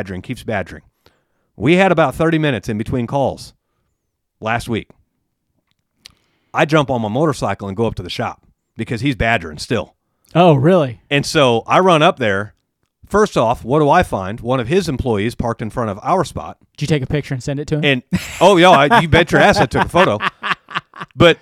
We had about 30 minutes in between calls last week. I jump on my motorcycle and go up to the shop because he's badgering still. Oh, really? And so I run up there. First off, what do I find? One of his employees parked in front of our spot. Did you take a picture and send it to him? And, oh, yeah, you bet your ass I took a photo. But,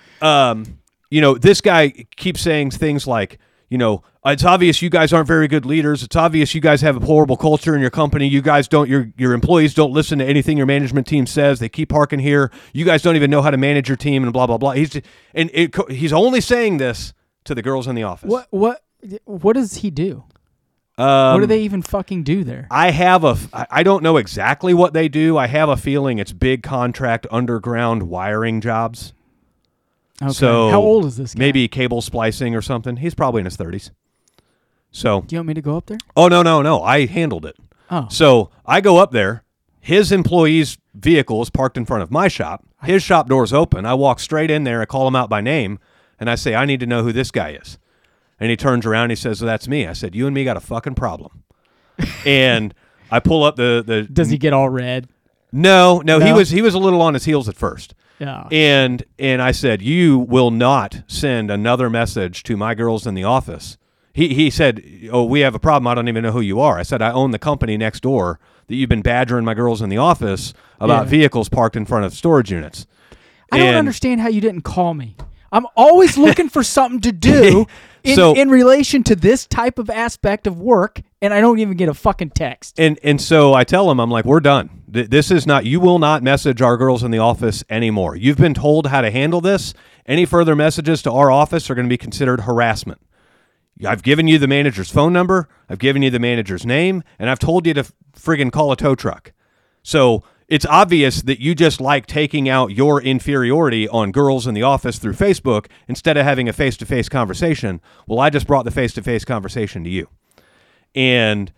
this guy keeps saying things like, it's obvious you guys aren't very good leaders. It's obvious you guys have a horrible culture in your company. You guys your employees don't listen to anything your management team says. They keep parking here. You guys don't even know how to manage your team and blah, blah, blah. He's only saying this to the girls in the office. What does he do? What do they even fucking do there? I don't know exactly what they do. I have a feeling it's big contract underground wiring jobs. Okay. So how old is this guy? Maybe cable splicing or something. He's probably in his 30s. So do you want me to go up there? Oh, no. I handled it. Oh. So I go up there. His employee's vehicle is parked in front of my shop. His shop door's open. I walk straight in there. I call him out by name, and I say, I need to know who this guy is. And he turns around and he says, well, that's me. I said, you and me got a fucking problem. And I pull up the Does he get all red? No, he was a little on his heels at first. Yeah. And I said, you will not send another message to my girls in the office. He said, oh, we have a problem. I don't even know who you are. I said, I own the company next door that you've been badgering my girls in the office about vehicles parked in front of storage units. I don't understand how you didn't call me. I'm always looking for something to do in relation to this type of aspect of work, and I don't even get a fucking text. And so I tell him, I'm like, we're done. This is not, you will not message our girls in the office anymore. You've been told how to handle this. Any further messages to our office are going to be considered harassment. I've given you the manager's phone number, I've given you the manager's name, and I've told you to friggin' call a tow truck. So it's obvious that you just like taking out your inferiority on girls in the office through Facebook instead of having a face-to-face conversation. Well, I just brought the face-to-face conversation to you. And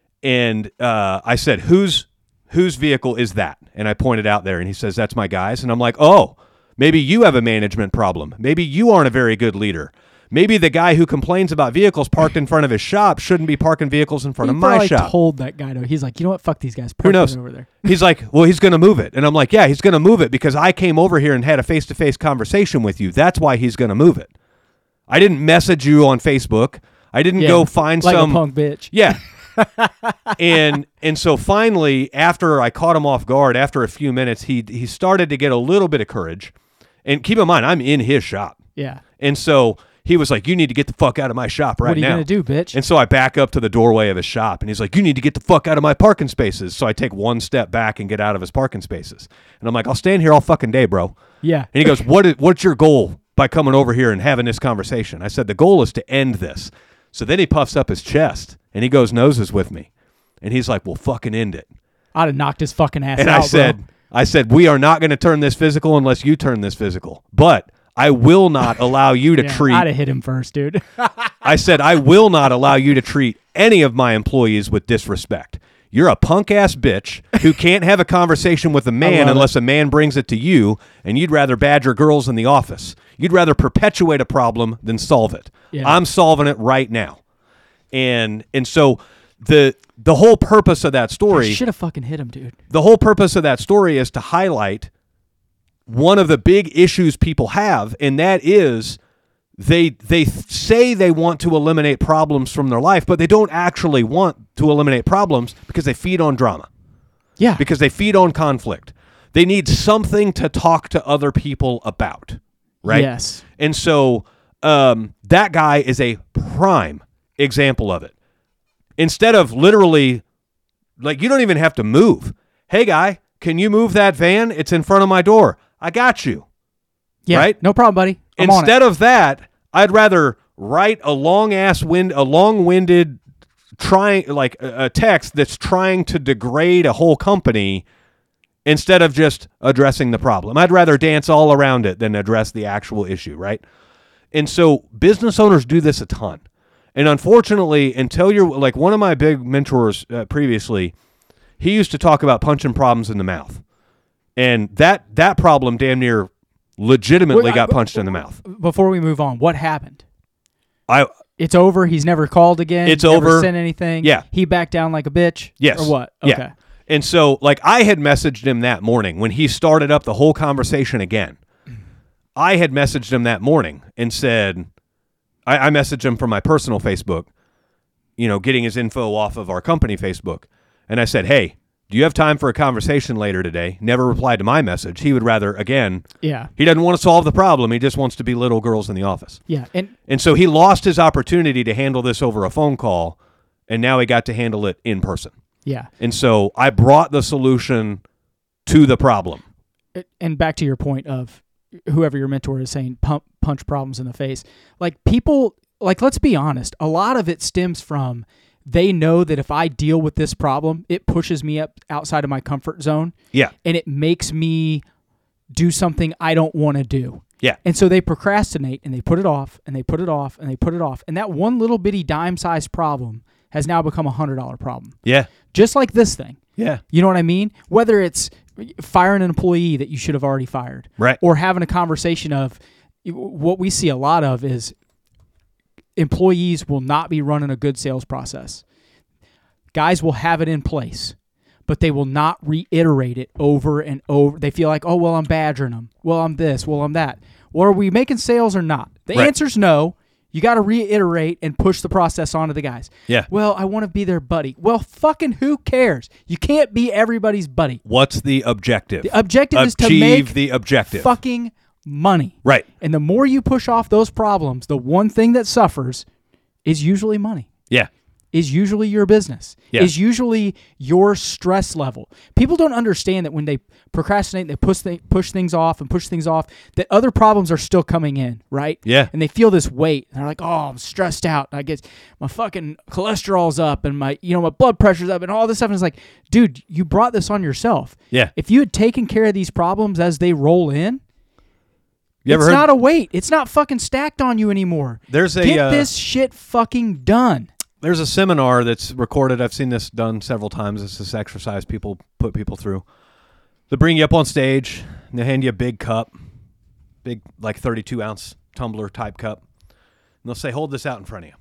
I said, whose vehicle is that? And I pointed out there, and he says, that's my guy's. And I'm like, oh, maybe you have a management problem. Maybe you aren't a very good leader. Maybe the guy who complains about vehicles parked in front of his shop shouldn't be parking vehicles in front of my shop. Told that guy, though. He's like, you know what? Fuck these guys. Who knows? Over there. He's like, well, he's going to move it. And I'm like, yeah, he's going to move it because I came over here and had a face-to-face conversation with you. That's why he's going to move it. I didn't message you on Facebook. I didn't go find like some a punk bitch. Yeah. and so finally, after I caught him off guard, after a few minutes, he started to get a little bit of courage. And keep in mind, I'm in his shop. Yeah. And so he was like, you need to get the fuck out of my shop right now. What are you going to do, bitch? And so I back up to the doorway of his shop, and he's like, you need to get the fuck out of my parking spaces. So I take one step back and get out of his parking spaces. And I'm like, I'll stand here all fucking day, bro. Yeah. And he goes, what's your goal by coming over here and having this conversation? I said, the goal is to end this. So then he puffs up his chest, and he goes noses with me. And he's like, well, fucking end it. I'd have knocked his fucking ass out, bro. I said, we are not going to turn this physical unless you turn this physical. But I will not allow you to treat. I'd have hit him first, dude. I said, I will not allow you to treat any of my employees with disrespect. You're a punk-ass bitch who can't have a conversation with a man unless a man brings it to you, and you'd rather badger girls in the office. You'd rather perpetuate a problem than solve it. Yeah. I'm solving it right now. And so the whole purpose of that story... I should have fucking hit him, dude. The whole purpose of that story is to highlight one of the big issues people have, and that is... They say they want to eliminate problems from their life, but they don't actually want to eliminate problems because they feed on drama. Yeah. Because they feed on conflict. They need something to talk to other people about, right? Yes. And so that guy is a prime example of it. Instead of literally, like, you don't even have to move. Hey, guy, can you move that van? It's in front of my door. I got you. Yeah, right? No problem, buddy. Instead of that, I'd rather write a long-winded a text that's trying to degrade a whole company instead of just addressing the problem. I'd rather dance all around it than address the actual issue, right? And so business owners do this a ton. And unfortunately, until you're like one of my big mentors previously, he used to talk about punching problems in the mouth. And that problem damn near legitimately got punched in the mouth. Before we move on, what happened? It's over. He's never called again. It's never over. Sent anything. Yeah. He backed down like a bitch. Yes. Or what? Okay. Yeah. And so, like, I had messaged him that morning when he started up the whole conversation again. I had messaged him that morning and said, I messaged him from my personal Facebook, getting his info off of our company Facebook. And I said, hey, do you have time for a conversation later today? Never replied to my message. He would rather, again, he doesn't want to solve the problem. He just wants to be little girls in the office. Yeah. And so he lost his opportunity to handle this over a phone call, and now he got to handle it in person. Yeah. And so I brought the solution to the problem. And back to your point of whoever your mentor is saying, punch problems in the face. Like, people, like, let's be honest, a lot of it stems from they know that if I deal with this problem, it pushes me up outside of my comfort zone. Yeah. And it makes me do something I don't want to do. Yeah. And so they procrastinate and they put it off and they put it off and they put it off. And that one little bitty dime-sized problem has now become a $100 problem. Yeah. Just like this thing. Yeah. You know what I mean? Whether it's firing an employee that you should have already fired. Right. Or having a conversation of what we see a lot of is employees will not be running a good sales process. Guys will have it in place, but they will not reiterate it over and over. They feel like, oh, well, I'm badgering them. Well, I'm this. Well, I'm that. Well, are we making sales or not? The answer's no. You got to reiterate and push the process onto the guys. Yeah. Well, I want to be their buddy. Well, fucking who cares? You can't be everybody's buddy. What's the objective? The objective is to make the objective. Fucking money. Right. And the more you push off those problems, the one thing that suffers is usually money. Yeah. Is usually your business. Yeah. Is usually your stress level. People don't understand that when they procrastinate, they push things off, that other problems are still coming in, right? Yeah. And they feel this weight. And they're like, oh, I'm stressed out. I get my fucking cholesterol's up and my blood pressure's up and all this stuff. And it's like, dude, you brought this on yourself. Yeah. If you had taken care of these problems as they roll in, it's not a weight. It's not fucking stacked on you anymore. Get this shit fucking done. There's a seminar that's recorded. I've seen this done several times. It's this exercise people put people through. They bring you up on stage, and they hand you a big cup, big like 32-ounce tumbler type cup. And they'll say, hold this out in front of you.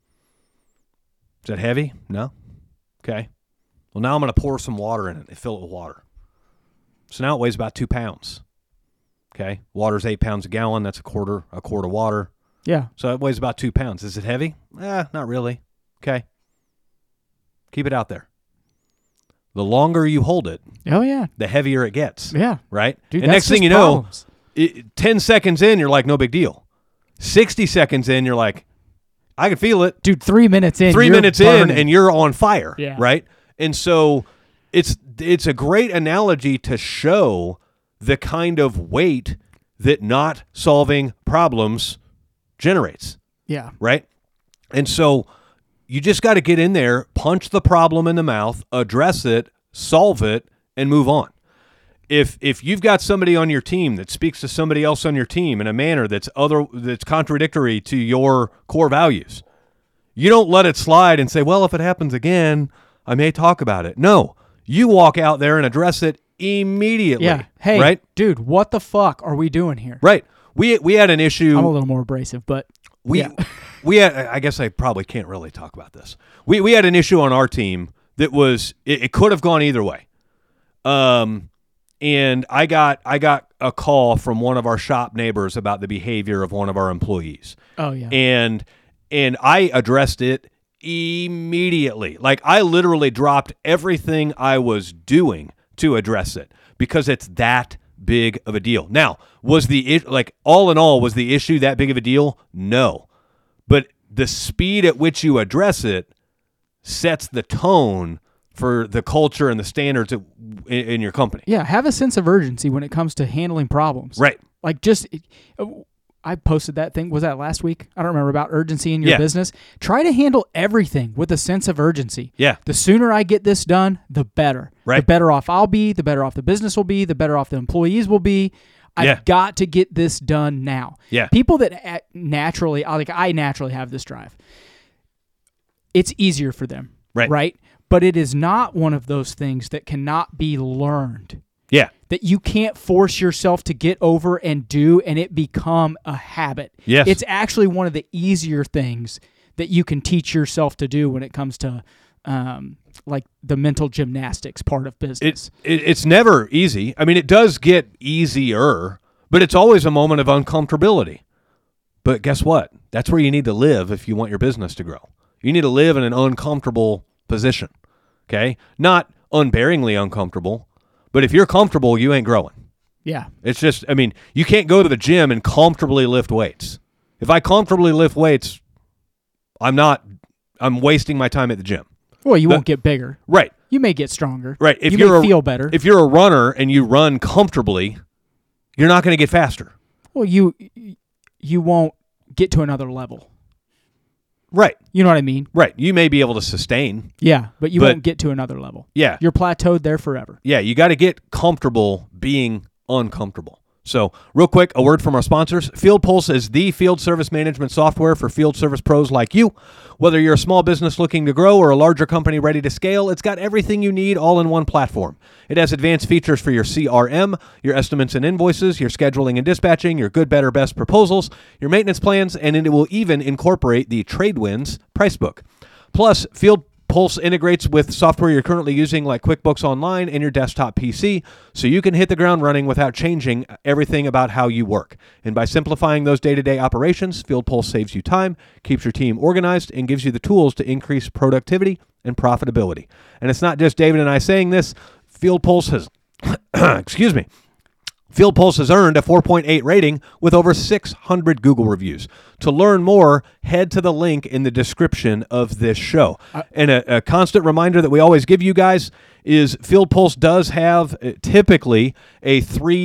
Is that heavy? No? Okay. Well, now I'm going to pour some water in it. They fill it with water. So now it weighs about 2 pounds. Okay. Water's 8 pounds a gallon. That's a quart of water. Yeah. So it weighs about 2 pounds. Is it heavy? Not really. Okay. Keep it out there. The longer you hold it, the heavier it gets. Yeah. Right? Dude, and next thing you know, 10 seconds in, you're like, no big deal. 60 seconds in, you're like, I can feel it. Dude, 3 minutes in. 3 minutes in, and you're on fire. Yeah. Right? And so it's a great analogy to show the kind of weight that not solving problems generates. Yeah. Right? And so you just got to get in there, punch the problem in the mouth, address it, solve it, and move on. if you've got somebody on your team that speaks to somebody else on your team in a manner that's contradictory to your core values, you don't let it slide and say, well, if it happens again, I may talk about it. No, you walk out there and address it immediately. Yeah. Hey, right? Dude, what the fuck are we doing here? Right. We had an issue. I'm a little more abrasive, but we had. I guess I probably can't really talk about this. We had an issue on our team that was it could have gone either way. And I got a call from one of our shop neighbors about the behavior of one of our employees. Oh yeah. And I addressed it immediately. Like I literally dropped everything I was doing to address it because it's that big of a deal. Now, was all in all, was the issue that big of a deal? No. But the speed at which you address it sets the tone for the culture and the standards in your company. Yeah, have a sense of urgency when it comes to handling problems. Right. Like I posted that thing, was that last week? I don't remember, about urgency in your business. Try to handle everything with a sense of urgency. Yeah. The sooner I get this done, the better. Right. The better off I'll be, the better off the business will be, the better off the employees will be. I've got to get this done now. Yeah. People that naturally, I naturally have this drive. It's easier for them. Right? But it is not one of those things that cannot be learned. Yeah. That you can't force yourself to get over and do and it become a habit. Yes. It's actually one of the easier things that you can teach yourself to do when it comes to like the mental gymnastics part of business. It's never easy. I mean, it does get easier, but it's always a moment of uncomfortability. But guess what? That's where you need to live if you want your business to grow. You need to live in an uncomfortable position, okay? Not unbearingly uncomfortable, but if you're comfortable, you ain't growing. Yeah. It's just, I mean, you can't go to the gym and comfortably lift weights. If I comfortably lift weights, I'm wasting my time at the gym. Well, you won't get bigger. Right. You may get stronger. Right. You may feel better. If you're a runner and you run comfortably, you're not going to get faster. Well, you won't get to another level. Right. You know what I mean? Right. You may be able to sustain. Yeah, but you won't get to another level. Yeah. You're plateaued there forever. Yeah, you got to get comfortable being uncomfortable. So, real quick, a word from our sponsors. Field Pulse is the field service management software for field service pros like you. Whether you're a small business looking to grow or a larger company ready to scale, it's got everything you need all in one platform. It has advanced features for your CRM, your estimates and invoices, your scheduling and dispatching, your good, better, best proposals, your maintenance plans, and it will even incorporate the TradeWinds Pricebook. Plus, Field Pulse integrates with software you're currently using like QuickBooks Online and your desktop PC, so you can hit the ground running without changing everything about how you work. And by simplifying those day-to-day operations, Field Pulse saves you time, keeps your team organized, and gives you the tools to increase productivity and profitability. And it's not just David and I saying this. Field Pulse has, excuse me, Field Pulse has earned a 4.8 rating with over 600 Google reviews. To learn more, head to the link in the description of this show. And a constant reminder that we always give you guys is Field Pulse does have typically a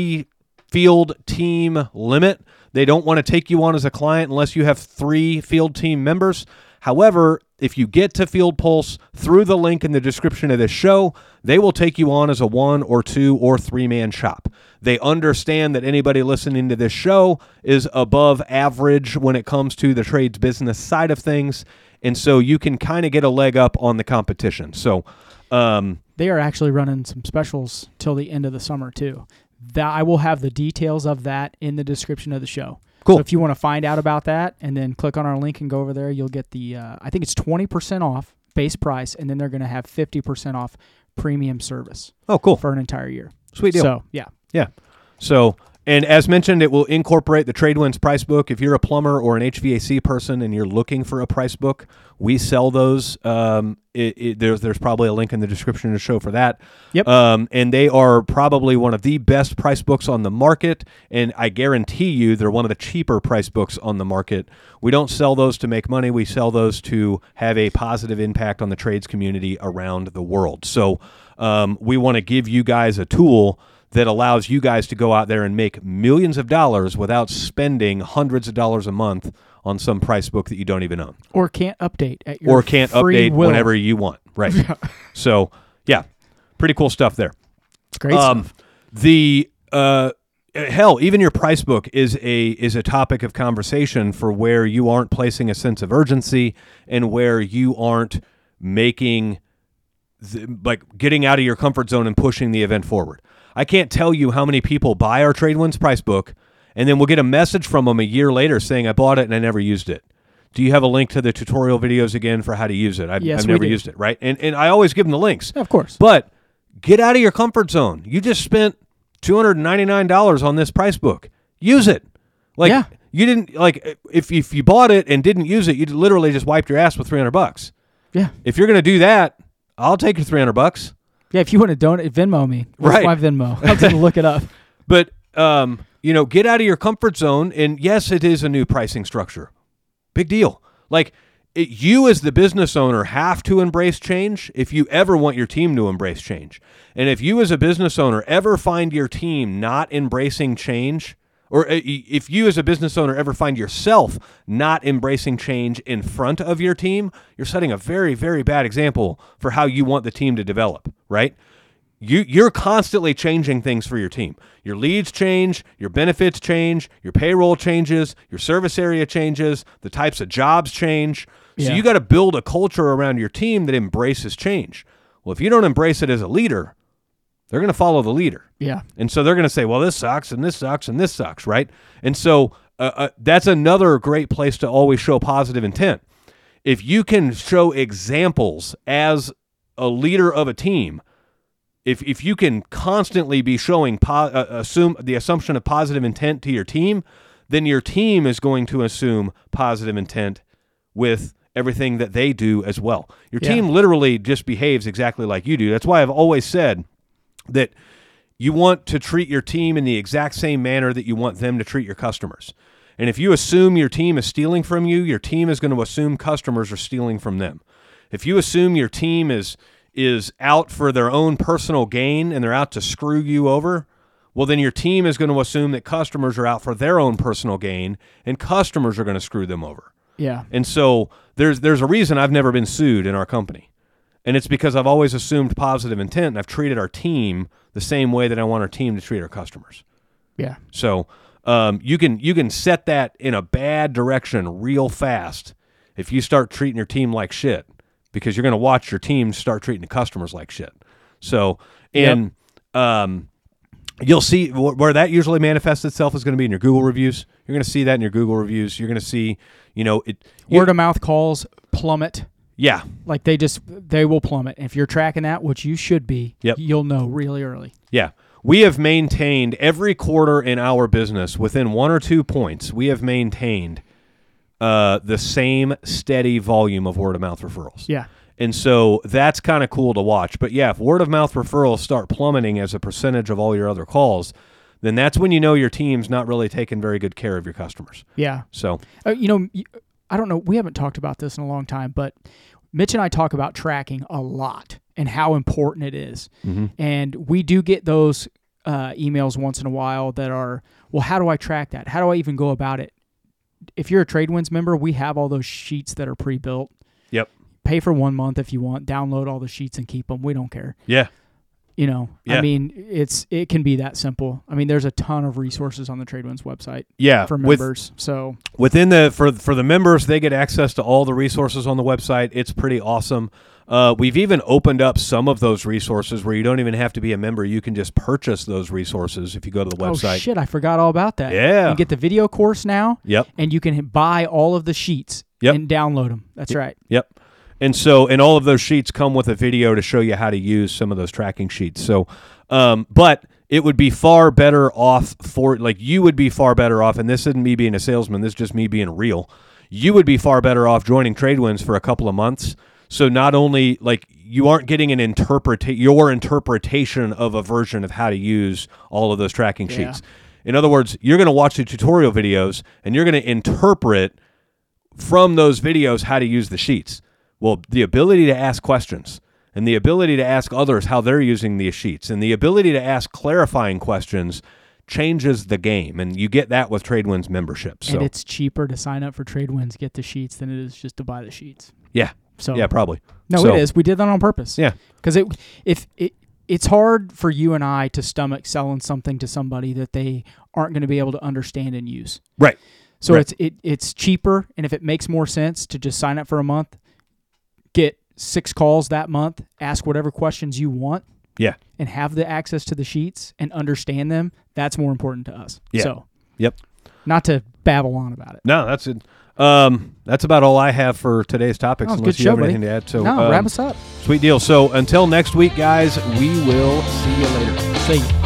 3-field team limit. They don't want to take you on as a client unless you have 3 field team members. However, if you get to Field Pulse through the link in the description of this show, they will take you on as a 1 or 2 or 3-man shop. They understand that anybody listening to this show is above average when it comes to the trades business side of things, and so you can kind of get a leg up on the competition. So they are actually running some specials till the end of the summer too. I will have the details of that in the description of the show. Cool. So if you want to find out about that and then click on our link and go over there, you'll get the, I think it's 20% off base price, and then they're going to have 50% off premium service. Oh, cool. For an entire year. Sweet deal. So, yeah. Yeah. So, and as mentioned, it will incorporate the TradeWinds price book. If you're a plumber or an HVAC person and you're looking for a price book, we sell those. There's probably a link in the description of the show for that. Yep. And they are probably one of the best price books on the market, and I guarantee you they're one of the cheaper price books on the market. We don't sell those to make money. We sell those to have a positive impact on the trades community around the world. So we want to give you guys a tool that allows you guys to go out there and make millions of dollars without spending hundreds of dollars a month on some price book that you don't even own. Or can't update at your free will. Whenever you want. Right. So, yeah, pretty cool stuff there. Great stuff. The hell, even your price book is a topic of conversation for where you aren't placing a sense of urgency and where you aren't making getting out of your comfort zone and pushing the event forward. I can't tell you how many people buy our TradeWinds price book and then we'll get a message from them a year later saying, I bought it and I never used it. Do you have a link to the tutorial videos again for how to use it? Yes, I've never used it, right? And I always give them the links. Of course. But get out of your comfort zone. You just spent $299 on this price book. Use it. You didn't if you bought it and didn't use it, you literally just wiped your ass with $300. Yeah. If you're going to do that, I'll take your $300. Yeah, if you want to donate, Venmo me. What's my Venmo? I'm going to look it up. But get out of your comfort zone, and yes, it is a new pricing structure. Big deal. You as the business owner have to embrace change if you ever want your team to embrace change. And if you as a business owner ever find your team not embracing change, or if you as a business owner ever find yourself not embracing change in front of your team, you're setting a very, very bad example for how you want the team to develop, right? You're constantly changing things for your team. Your leads change, your benefits change, your payroll changes, your service area changes, the types of jobs change. So you got to build a culture around your team that embraces change. Well, if you don't embrace it as a leader, they're going to follow the leader. Yeah. And so they're going to say, well, this sucks and this sucks and this sucks, right? And so that's another great place to always show positive intent. If you can show examples as a leader of a team, if you can constantly be showing assume the assumption of positive intent to your team, then your team is going to assume positive intent with everything that they do as well. Your team literally just behaves exactly like you do. That's why I've always said that you want to treat your team in the exact same manner that you want them to treat your customers. And if you assume your team is stealing from you, your team is going to assume customers are stealing from them. If you assume your team is out for their own personal gain and they're out to screw you over, well, then your team is going to assume that customers are out for their own personal gain and customers are going to screw them over. Yeah. And so there's a reason I've never been sued in our company. And it's because I've always assumed positive intent and I've treated our team the same way that I want our team to treat our customers. Yeah. So you can set that in a bad direction real fast if you start treating your team like shit, because you're going to watch your team start treating the customers like shit. So, and you'll see where that usually manifests itself is going to be in your Google reviews. You're going to see that in your Google reviews. You're going to see, word of mouth calls plummet. Yeah. They will plummet. If you're tracking that, which you should be, you'll know really early. Yeah. We have maintained every quarter in our business within 1 or 2 points. We have maintained the same steady volume of word of mouth referrals. Yeah. And so that's kind of cool to watch. But yeah, if word of mouth referrals start plummeting as a percentage of all your other calls, then that's when you know your team's not really taking very good care of your customers. Yeah. So, I don't know. We haven't talked about this in a long time, but Mitch and I talk about tracking a lot and how important it is. Mm-hmm. And we do get those emails once in a while that are, well, how do I track that? How do I even go about it? If you're a TradeWinds member, we have all those sheets that are pre-built. Yep. Pay for 1 month if you want. Download all the sheets and keep them. We don't care. Yeah. I mean, it can be that simple. I mean, there's a ton of resources on the TradeWinds website. Yeah, for members. So within for the members, they get access to all the resources on the website. It's pretty awesome. We've even opened up some of those resources where you don't even have to be a member. You can just purchase those resources if you go to the website. Oh shit, I forgot all about that. Yeah, you get the video course now. Yep, and you can buy all of the sheets. And download them. That's right. Yep. And all of those sheets come with a video to show you how to use some of those tracking sheets. So, but it would be far better off you would be far better off, and this isn't me being a salesman, this is just me being real. You would be far better off joining TradeWinds for a couple of months. So not only you aren't getting your interpretation of a version of how to use all of those tracking sheets. In other words, you're going to watch the tutorial videos and you're going to interpret from those videos how to use the sheets. Well, the ability to ask questions and the ability to ask others how they're using the sheets and the ability to ask clarifying questions changes the game. And you get that with TradeWinds membership. So. And it's cheaper to sign up for TradeWinds, get the sheets, than it is just to buy the sheets. Yeah. So yeah, probably. No, it is. We did that on purpose. Yeah. Because it's hard for you and I to stomach selling something to somebody that they aren't going to be able to understand and use. Right. So Right. it's cheaper, and if it makes more sense to just sign up for a month, get 6 calls that month, ask whatever questions you want, Yeah. and have the access to the sheets and understand them, that's more important to us. Yeah. So, Yep. not to babble on about it. No, that's it. That's about all I have for today's topics. Oh, Unless good you show, have buddy. anything to add. So, No, wrap us up. Sweet deal. So until next week, guys, we will see you later. See you.